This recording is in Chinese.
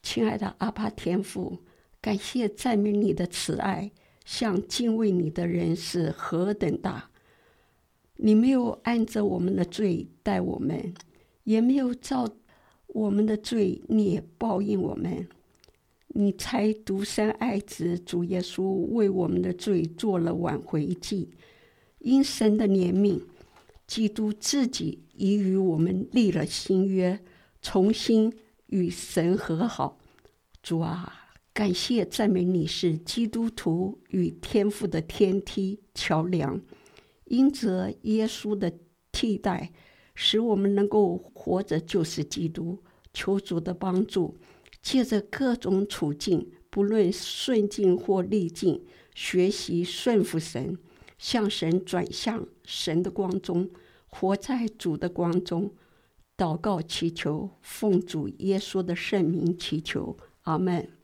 亲爱的阿爸天父，感谢赞美你的慈爱，像敬畏你的人是何等大。你没有按着我们的罪待我们，也没有照我们的罪孽报应我们。你才独生爱子主耶稣为我们的罪做了挽回祭，因神的怜悯，基督自己已与我们立了新约，重新与神和好。主啊，感谢赞美你是基督徒与天父的天梯桥梁，因着耶稣的替代，使我们能够活着就是基督。求主的帮助，借着各种处境，不论顺境或逆境，学习顺服神，向神转向神的光中，活在主的光中。祷告祈求，奉主耶稣的圣名祈求，阿们。